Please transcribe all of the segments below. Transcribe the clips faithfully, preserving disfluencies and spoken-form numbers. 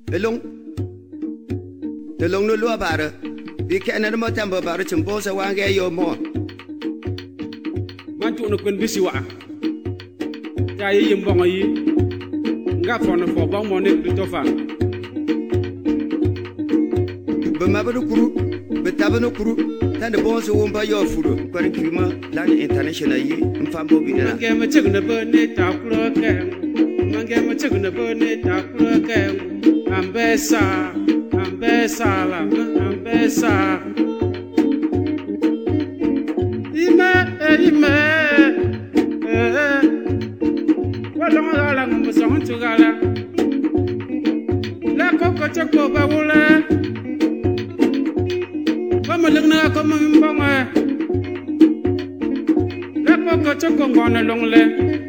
Elong. The long no lo about it. We can't have more time about it and boss a one get your more. Man to no kun bisi wa. Ya yi mbongo yi. Nga fono fo ba mo ne Christopher. Be mabado kuru, be tabano kuru. Tan the boss won't buy your food. But Kima, Land International yi, and Fambo be there. Game a chicken a burn it, talk look at. Man game a chicken a burn it, talk look at. Ambessa, Ambessa, Ambessa. Ime, ime, eh. What long are long was on to gala? La coca choco babula. Come a little come in bonga. La coca choco gone along le.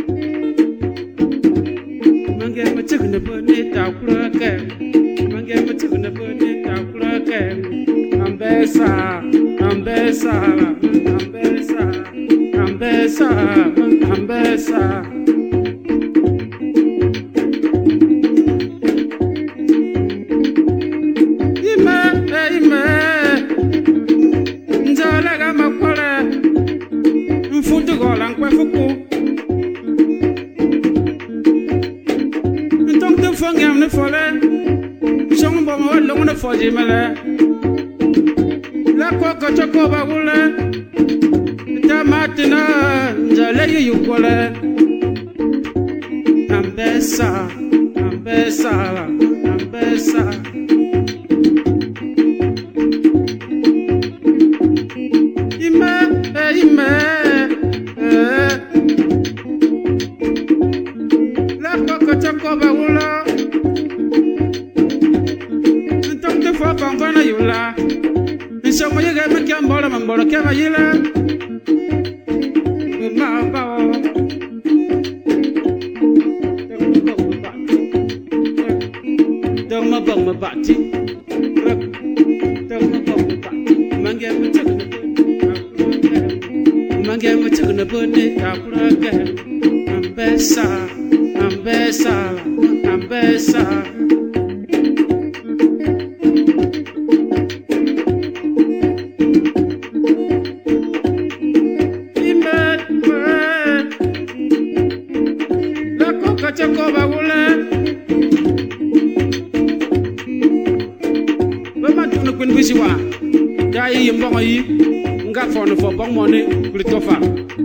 Mangi ma chicken a bunny, talk look at. Mangi ma chicken a bunny, talk look at. Ambessa, Ambessa, Ambessa, Ambessa, Ambessa. Ime, ime, njala gama kwale, mfutu gola nkwe fuku. Ntong tu fongam ne fole, shong bo mo long ne foji mele. La coca choco bagule, tamatina, njale yu yukole. Ambessa, Ambessa, Ambessa. Ime, ime, eh. La coca choco bagule. Ntong tu fo pangwana yula. So when you get me can bottom and bottom can I yell with my bow? Don't my bum my body. Don't my bum my body. Man get me chicken Man get me chicken a bunny. Ambessa, Ambessa, Ambessa. Choco bagule. Bama tunu kun bisiwa. Dai mbongo yi. Nga fono fo bong mone Christopher.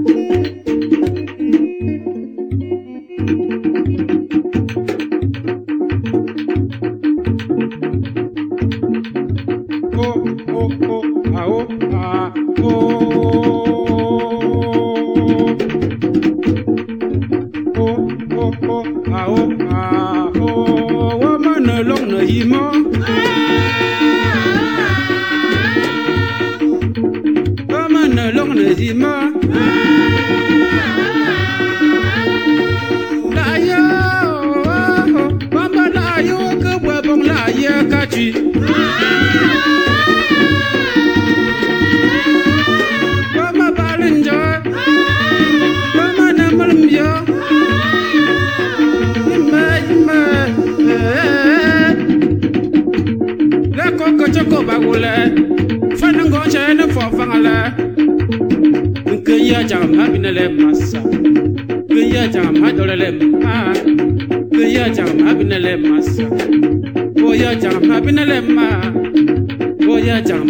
Oh oh oh ah oh ah oh. Ah oh ah oh, woman along the imo. Woman along the imo. La yo, mama la yo, que huevón la yo cachi. Mama balinjo, mama namalmyo. La coca choco bagule, fanango chene for fangala. Kuya jam habinale massa. Kuya jam hadolele ma. Kuya jam habinale massa. Kuya jam habinale ma. Kuya jam.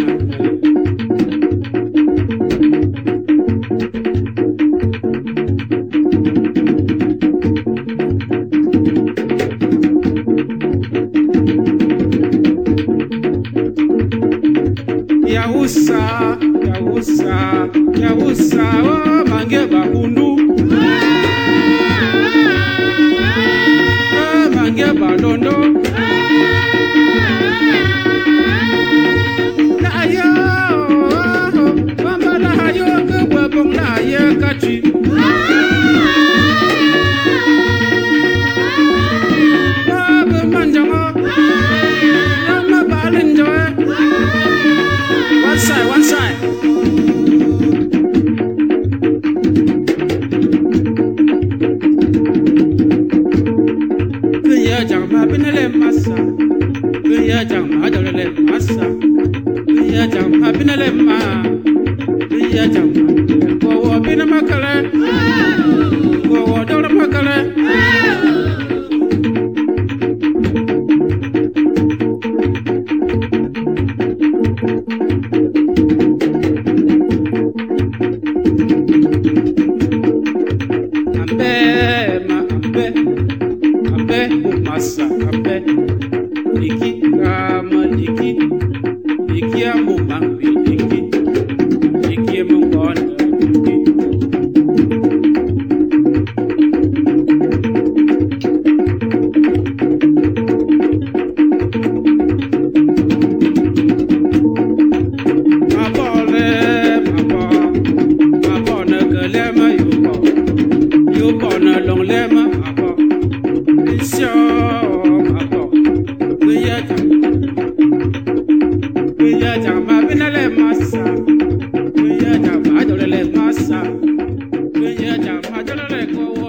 Yahusa, Yahusa, Yahusa, oh mange bahundu, oh mange badondo, la yo, mama la yo ke wabong la yo kachi. Babe manjango, mama balinjo. One side, one side. ya jang ma binale massa kun ya jang ma dolale massa kun ya jang ma binale ma kun ya jang ma ko wo bin makale ko wo dor makale massa ape iki kama iki iki amu bambi iki iki amu konda iki mabole mabo mabo na galema yuko yuko na longlema mabo isyo massa, we ya jama dolele massa, we ya jama dolele ko.